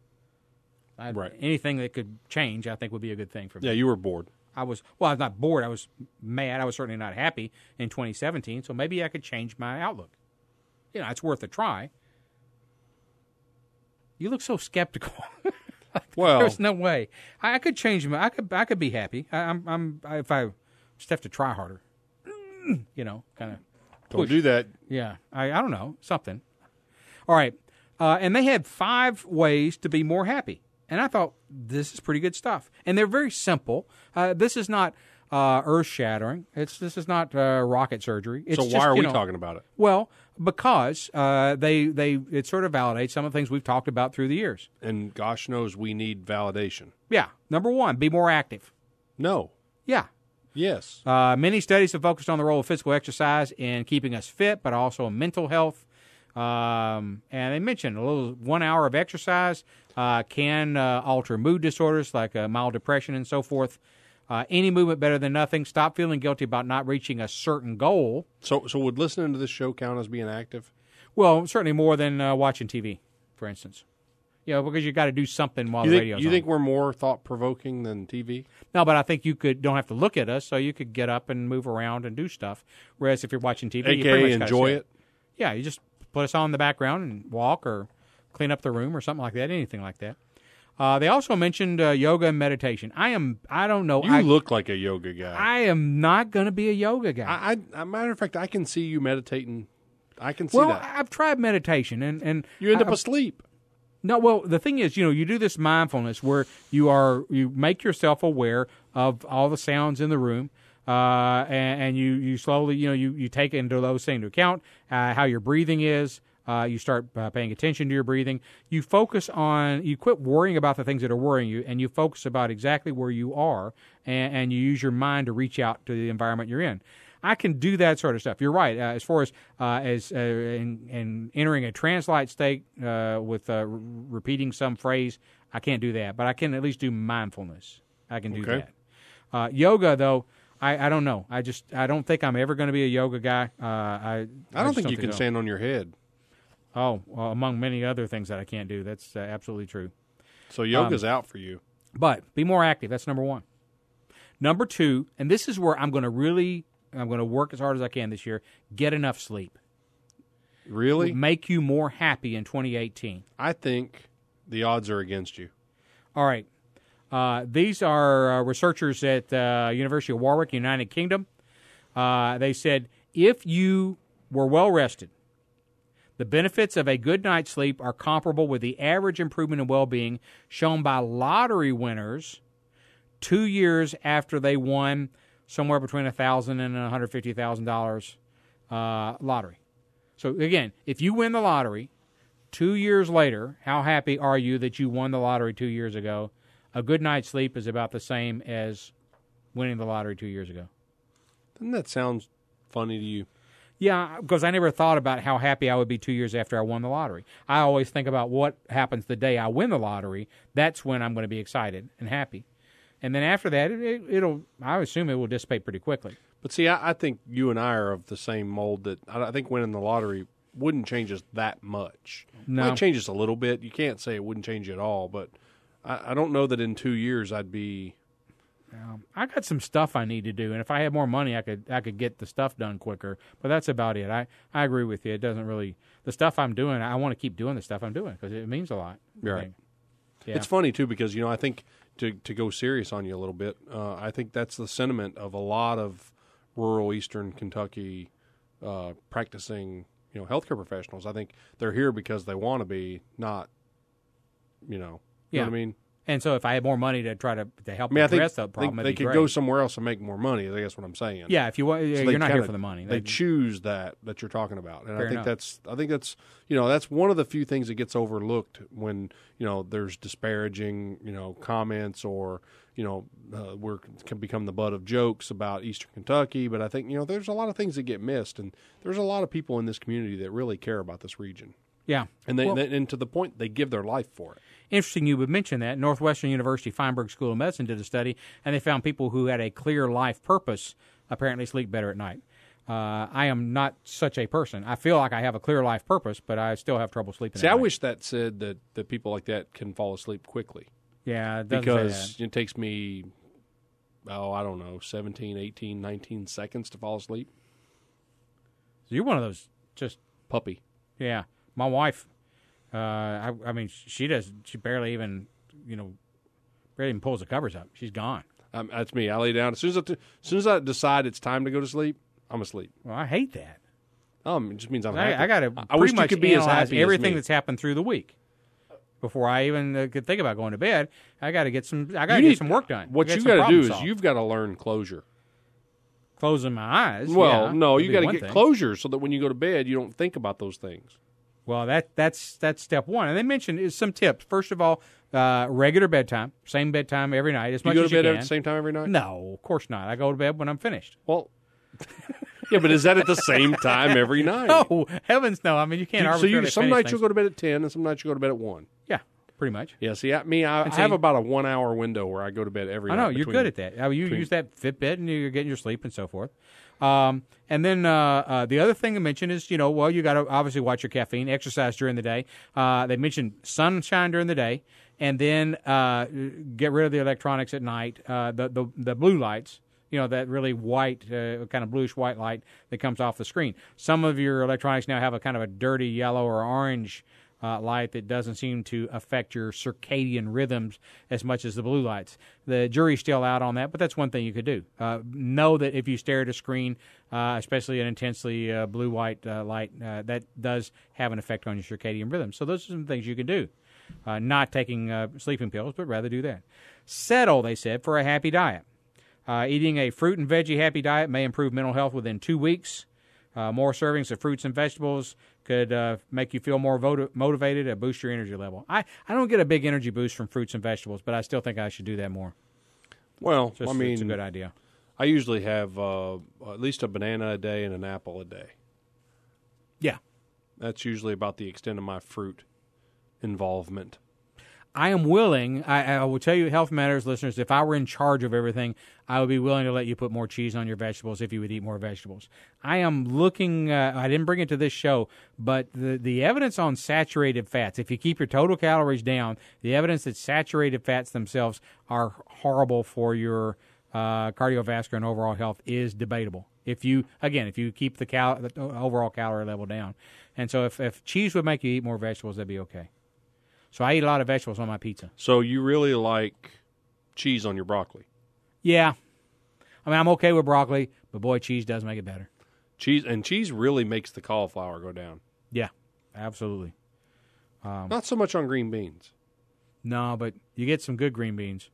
I, Right. Anything that could change, I think, would be a good thing for me. Yeah, you were bored. I was, well, I was not bored. I was mad. I was certainly not happy in twenty seventeen, so maybe I could change my outlook. You know, it's worth a try. You look so skeptical. Well, There's no way I, I could change my. I could. I could be happy. I, I'm. I'm. I, if I just have to try harder, you know, kind of. don't do that. Yeah. I. I don't know something. All right. Uh, and they had five ways to be more happy, and I thought this is pretty good stuff. And they're very simple. Uh, this is not uh, earth shattering. It's. This is not uh, rocket surgery. It's So why just, are you we know, talking about it? Well, because uh, they they it sort of validates some of the things we've talked about through the years. And gosh knows we need validation. Yeah. Number one, be more active. No. Yeah. Yes. Uh, many studies have focused on the role of physical exercise in keeping us fit, but also in mental health. Um, and they mentioned a little one hour of exercise uh, can uh, alter mood disorders like uh, mild depression and so forth. Uh, any movement better than nothing. Stop feeling guilty about not reaching a certain goal. So, so would listening to this show count as being active? Well, certainly more than uh, watching T V, for instance. You know, because you got to do something while You the think, radio's you on. think we're more thought provoking than T V? No, but I think you could don't have to look at us, so you could get up and move around and do stuff. Whereas if you're watching T V, you pretty A K A much gotta enjoy sit. it? Yeah, you just put us on in the background and walk or clean up the room or something like that, anything like that. Uh, they also mentioned uh, yoga and meditation. I am, I don't know. You I, look like a yoga guy. I am not going to be a yoga guy. I, I, a matter of fact, I can see you meditating. I can see well, that. I've tried meditation, and, and You end up I- asleep. No, well, the thing is, you know, you do this mindfulness where you are you make yourself aware of all the sounds in the room, uh, and, and you, you slowly, you know, you, you take into those things into account, uh, how your breathing is. Uh, you start uh, paying attention to your breathing. You focus on, you quit worrying about the things that are worrying you, and you focus about exactly where you are, and, and you use your mind to reach out to the environment you're in. I can do that sort of stuff. You're right. Uh, as far as uh, as uh, in, in entering a trance-like state uh, with uh, re- repeating some phrase, I can't do that. But I can at least do mindfulness. I can do Okay. that. Uh, yoga, though, I, I don't know. I just I don't think I'm ever going to be a yoga guy. Uh, I I don't just think you can so. stand on your head. Oh, well, among many other things that I can't do. That's uh, absolutely true. So yoga's Um, out for you. But be more active. That's number one. Number two, and this is where I'm going to really, I'm going to work as hard as I can this year, get enough sleep. Really? Make you more happy in twenty eighteen. I think the odds are against you. All right. Uh, these are uh, researchers at uh, University of Warwick, United Kingdom. Uh, they said if you were well rested, the benefits of a good night's sleep are comparable with the average improvement in well-being shown by lottery winners two years after they won somewhere between one thousand dollars and one hundred fifty thousand dollars uh, lottery. So, again, if you win the lottery two years later, how happy are you that you won the lottery two years ago? A good night's sleep is about the same as winning the lottery two years ago. Doesn't that sound funny to you? Yeah, because I never thought about how happy I would be two years after I won the lottery. I always think about what happens the day I win the lottery. That's when I'm going to be excited and happy. And then after that, it, it'll, I assume it will dissipate pretty quickly. But see, I, I think you and I are of the same mold that I, I think winning the lottery wouldn't change us that much. No. It might change us a little bit. You can't say it wouldn't change you at all, but I, I don't know that in two years I'd be... Um, I got some stuff I need to do, and if I had more money, I could I could get the stuff done quicker. But that's about it. I, I agree with you. It doesn't really the stuff I'm doing. I want to keep doing the stuff I'm doing because it means a lot. I Right. think. Yeah. It's funny, too, because, you know, I think to to go serious on you a little bit, uh, I think that's the sentiment of a lot of rural eastern Kentucky uh, practicing, you know, healthcare professionals. I think they're here because they want to be, not, you know, you Yeah. know what I mean? And so if I had more money to try to to help I mean, I think, address the think problem, they it'd be could great. go somewhere else and make more money. I guess what I'm saying. Yeah, if you want, So you're they not here kinda- for the money. They choose that that you're talking about, and Fair I think enough. that's I think that's you know that's one of the few things that gets overlooked when you know there's disparaging you know comments or you know uh, we're can become the butt of jokes about Eastern Kentucky. But I think you know there's a lot of things that get missed, and there's a lot of people in this community that really care about this region, yeah, and they, Well, they and to the point they give their life for it. Interesting you would mention that. Northwestern University Feinberg School of Medicine did a study, and they found people who had a clear life purpose apparently sleep better at night. Uh, I am not such a person. I feel like I have a clear life purpose, but I still have trouble sleeping See, at I night. wish that said that that people like that can fall asleep quickly. Yeah, it doesn't say Because that. it takes me, oh, I don't know, seventeen, eighteen, nineteen seconds to fall asleep. So you're one of those just, Puppy. yeah. My wife, uh, I, I mean, she does, she barely even, you know, barely even pulls the covers up. She's gone. Um, that's me. I lay down. As soon as I, t- as soon as I decide it's time to go to sleep, I'm asleep. Well, I hate that. Um, it just means I'm happy. I, I got to I wish pretty you much could be as analyze happy as everything me. that's happened through the week before I even uh, could think about going to bed. I got to get some. I got to You get need- some work done. What Get you some got to problem do is solved. you've got to learn closure. Closing my eyes. Well, yeah, no, would you be got to one get thing. closure so that when you go to bed, you don't think about those things. Well, that that's that's step one. And they mentioned is some tips. First of all, uh, regular bedtime, same bedtime every night, as Do much you go as to bed you at can. the same time every night? No, of course not. I go to bed when I'm finished. Well, yeah, but is that at the same time every night? Oh, heavens no! I mean, you can't. You- so arbitrarily you some finish nights things. you'll go to bed at ten, and some nights you go to bed at one. Yeah, pretty much. Yeah, see, I, me, I, I And have see- about a one-hour window where I go to bed every I night. know you're between- good at that. I mean, you between- use that Fitbit and you're getting your sleep and so forth. Um, and then uh, uh, the other thing to mention is, you know, well, you got to obviously watch your caffeine, exercise during the day. Uh, they mentioned sunshine during the day, and then uh, get rid of the electronics at night. Uh, the, the the blue lights, you know, that really white, uh, kind of bluish white light that comes off the screen. Some of your electronics now have a kind of a dirty yellow or orange Uh, light that doesn't seem to affect your circadian rhythms as much as the blue lights. The jury's still out on that, but that's one thing you could do. Uh, know that if you stare at a screen, uh, especially an intensely uh, blue-white uh, light, uh, that does have an effect on your circadian rhythm. So those are some things you can do. Uh, not taking uh, sleeping pills, but rather do that. Settle, they said, for a happy diet. Uh, eating a fruit and veggie happy diet may improve mental health within two weeks. Uh, more servings of fruits and vegetables could uh, make you feel more voti- motivated and boost your energy level. I, I don't get a big energy boost from fruits and vegetables, but I still think I should do that more. Well, Just, I mean, it's a good idea. I usually have uh, at least a banana a day and an apple a day. Yeah. That's usually about the extent of my fruit involvement. I am willing, I, I will tell you, Health Matters listeners, if I were in charge of everything, I would be willing to let you put more cheese on your vegetables if you would eat more vegetables. I am looking, uh, I didn't bring it to this show, but the, the evidence on saturated fats, if you keep your total calories down, the evidence that saturated fats themselves are horrible for your uh, cardiovascular and overall health is debatable. If you, again, if you keep the, cal- the overall calorie level down. And so if, if cheese would make you eat more vegetables, that'd be okay. So I eat a lot of vegetables on my pizza. So you really like cheese on your broccoli? Yeah. I mean, I'm okay with broccoli, but boy, cheese does make it better. Cheese and cheese really makes the cauliflower go down. Yeah, absolutely. Um, Not so much on green beans. No, but you get some good green beans.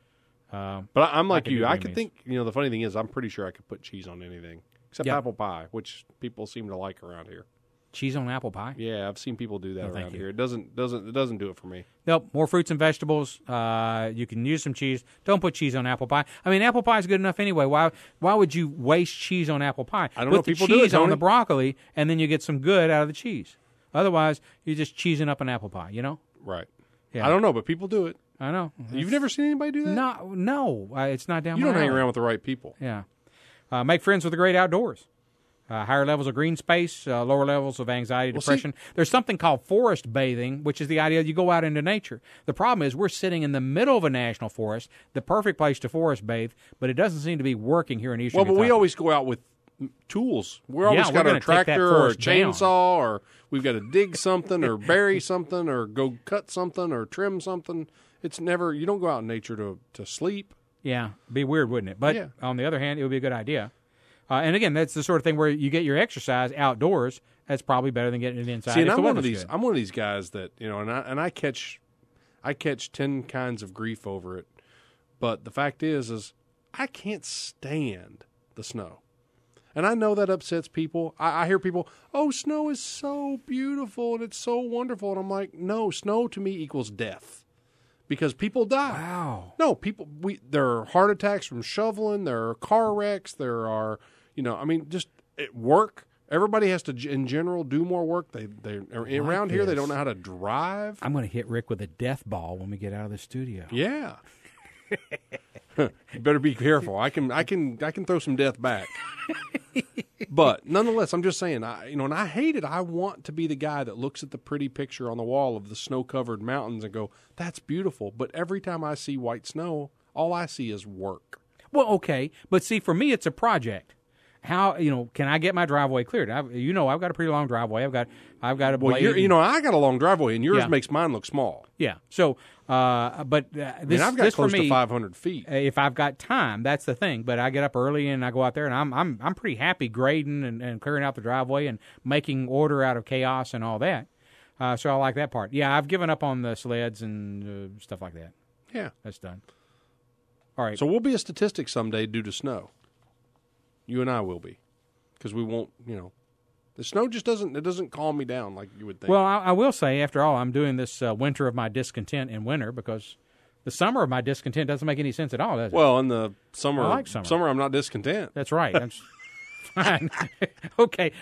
Um, But I, I'm like I could do you. I green could beans. think, you know, the funny thing is I'm pretty sure I could put cheese on anything except Yeah. apple pie, which people seem to like around here. cheese on apple pie? Yeah, I've seen people do that No, thank around you. here. It doesn't doesn't it doesn't do it for me. Nope, more fruits and vegetables. Uh, you can use some cheese. Don't put cheese on apple pie. I mean, apple pie is good enough anyway. Why Why would you waste cheese on apple pie? I don't put know. the People do it, cheese on Tony. the broccoli, and then you get some good out of the cheese. Otherwise, you're just cheesing up an apple pie, you know? Right. Yeah. I don't know, but people do it. I know. You've never seen anybody do that? No, no, uh, it's not down You my don't hang alley. around with the right people. Yeah. Uh, make friends with the great outdoors. Uh, higher levels of green space, uh, lower levels of anxiety, Well, depression. There's something called forest bathing, which is the idea that you go out into nature. The problem is we're sitting in the middle of a national forest, the perfect place to forest bathe, but it doesn't seem to be working here in Eastern Well, but we Kentucky. always go out with m- tools. We're always Yeah, got we're our gonna take that tractor or a forest down. chainsaw, or we've got to dig something or bury something or go cut something or trim something. It's never, you don't go out in nature to, to sleep. Yeah, be weird, wouldn't it? But Yeah. on the other hand, it would be a good idea. Uh, and again, that's the sort of thing where you get your exercise outdoors. That's probably better than getting it inside. See, and if the I'm one of weather's these. good. I'm one of these guys that you know, and I and I catch, I catch ten kinds of grief over it. But the fact is, is I can't stand the snow, and I know that upsets people. I, I hear people, "Oh, snow is so beautiful and it's so wonderful," and I'm like, "No, snow to me equals death, because people die." Wow. No, people. We there are heart attacks from shoveling. There are car wrecks. There are, you know, I mean, just at work. Everybody has to, in general, do more work. They they around here they this. don't know how to drive. I'm going to hit Rick with a death ball when we get out of the studio. Yeah. You better be careful. I can I can I can throw some death back. But nonetheless, I'm just saying, I you know, and I hate it. I want to be the guy that looks at the pretty picture on the wall of the snow-covered mountains and go, "That's beautiful." But every time I see white snow, all I see is work. Well, okay, but see, for me, it's a project. How you know? Can I get my driveway cleared? I've, you know, I've got a pretty long driveway. I've got, I've got a blade. Well, you're, you know, I got a long driveway, and yours Yeah. makes mine look small. yeah. So, uh, but uh, I mean, this, I've got this close for me, to five hundred feet. uh, if I've got time, that's the thing. But I get up early and I go out there, and I'm, I'm, I'm pretty happy grading and, and clearing out the driveway and making order out of chaos and all that. Uh, so I like that part. Yeah, I've given up on the sleds and uh, stuff like that. Yeah. That's done. All right. So we'll be a statistic someday due to snow. You and I will be, because we won't. You know, the snow just doesn't. It doesn't calm me down like you would think. Well, I, I will say, after all, I'm doing this uh, winter of my discontent in winter because the summer of my discontent doesn't make any sense at all, does it? Well, in the summer, I like summer. I'm not discontent. That's right. That's fine. Okay.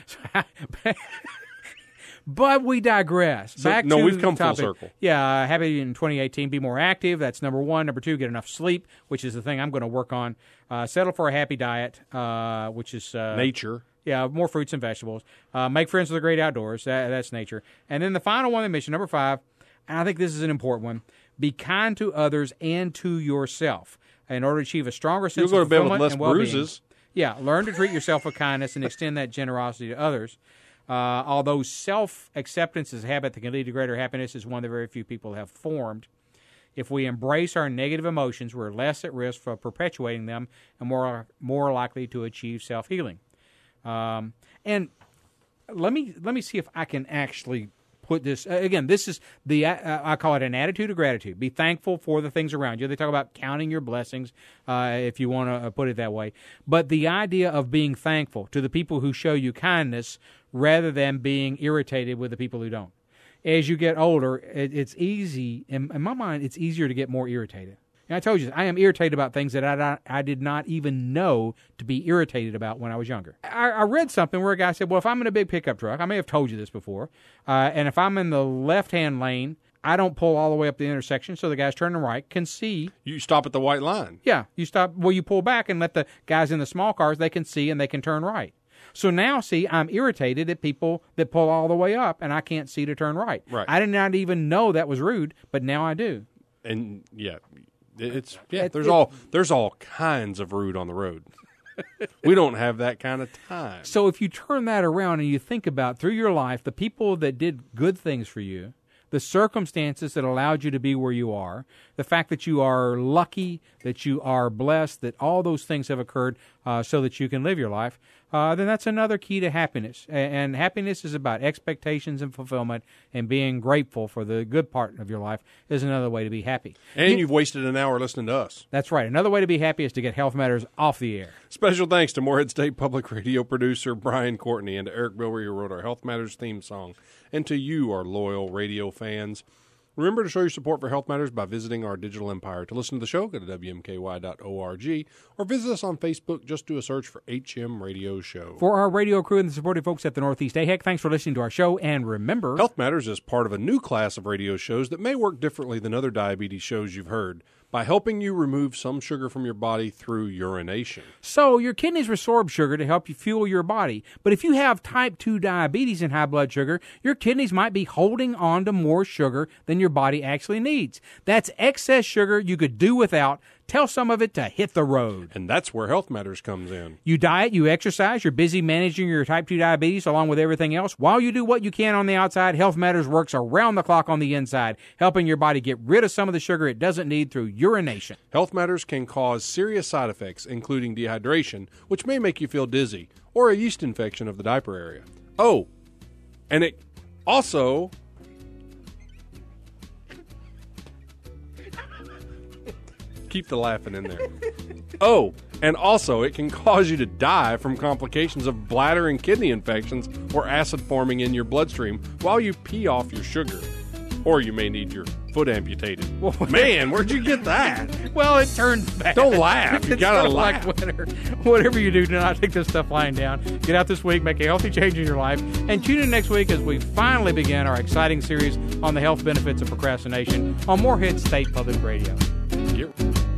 But we digress. So, Back no, to we've the come full topic. circle. Yeah, uh, happy in twenty eighteen. Be more active. That's number one. Number two, get enough sleep, which is the thing I'm going to work on. Uh, settle for a happy diet, uh, which is uh, Nature. Yeah, more fruits and vegetables. Uh, make friends with the great outdoors. That, that's nature. And then the final one they mentioned, number five, and I think this is an important one. Be kind to others and to yourself in order to achieve a stronger sense You'll go of to bed with fulfillment less and well-being. bruises. Yeah, learn to treat yourself with kindness and extend that generosity to others. Uh, although self-acceptance is a habit that can lead to greater happiness, is one that very few people have formed. If we embrace our negative emotions, we're less at risk for perpetuating them and more more likely to achieve self-healing. Um, and let me let me see if I can actually put this uh, again. This is the uh, I call it an attitude of gratitude. Be thankful for the things around you. They talk about counting your blessings, uh, if you want to put it that way. But the idea of being thankful to the people who show you kindness, rather than being irritated with the people who don't. As you get older, it, it's easy in, in my mind. It's easier to get more irritated. And I told you, I am irritated about things that I, not, I did not even know to be irritated about when I was younger. I, I read something where a guy said, well, if I'm in a big pickup truck, I may have told you this before, uh, and if I'm in the left-hand lane, I don't pull all the way up the intersection so the guys turning right can see. You stop at the white line. Yeah, you stop. Well, you pull back and let the guys in the small cars, they can see and they can turn right. So now, see, I'm irritated at people that pull all the way up and I can't see to turn right. Right. I did not even know that was rude, but now I do. And, yeah, it's yeah. It, there's it, all there's all kinds of rude on the road. We don't have that kind of time. So if you turn that around and you think about through your life, the people that did good things for you, the circumstances that allowed you to be where you are, the fact that you are lucky, that you are blessed, that all those things have occurred uh, so that you can live your life, uh, then that's another key to happiness. And, and happiness is about expectations and fulfillment, and being grateful for the good part of your life is another way to be happy. And you, you've wasted an hour listening to us. That's right. Another way to be happy is to get Health Matters off the air. Special thanks to Morehead State Public Radio producer Brian Courtney and to Eric Bilry, who wrote our Health Matters theme song, and to you, our loyal radio fans. Remember to show your support for Health Matters by visiting our digital empire. To listen to the show, go to W M K Y dot org or visit us on Facebook. Just do a search for H M Radio Show. For our radio crew and the supportive folks at the Northeast A H E C, thanks for listening to our show. And remember, Health Matters is part of a new class of radio shows that may work differently than other diabetes shows you've heard by helping you remove some sugar from your body through urination. So your kidneys resorb sugar to help you fuel your body. But if you have type two diabetes and high blood sugar, your kidneys might be holding on to more sugar than your body actually needs. That's excess sugar you could do without. Tell some of it to hit the road. And that's where Health Matters comes in. You diet, you exercise, you're busy managing your type two diabetes along with everything else. While you do what you can on the outside, Health Matters works around the clock on the inside, helping your body get rid of some of the sugar it doesn't need through urination. Health Matters can cause serious side effects, including dehydration, which may make you feel dizzy, or a yeast infection of the diaper area. Oh, and it also... Keep the laughing in there. Oh, and also it can cause you to die from complications of bladder and kidney infections or acid forming in your bloodstream while you pee off your sugar. Or you may need your foot amputated. Man, where'd you get that? Well, it turns bad. Don't laugh. You It's gotta sort of laugh. like winter. Whatever you do, do not take this stuff lying down. Get out this week, make a healthy change in your life, and tune in next week as we finally begin our exciting series on the health benefits of procrastination on Morehead State Public Radio. Here.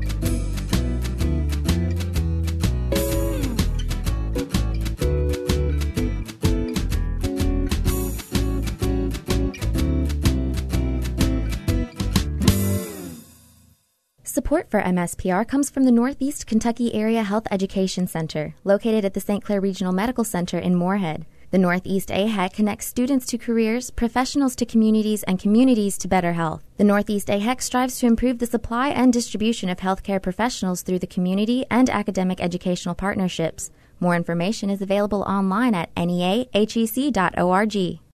Support for M S P R comes from the Northeast Kentucky Area Health Education Center, located at the Saint Clair Regional Medical Center in Morehead. The Northeast A H E C connects students to careers, professionals to communities, and communities to better health. The Northeast A H E C strives to improve the supply and distribution of healthcare professionals through the community and academic educational partnerships. More information is available online at N E A H E C dot org.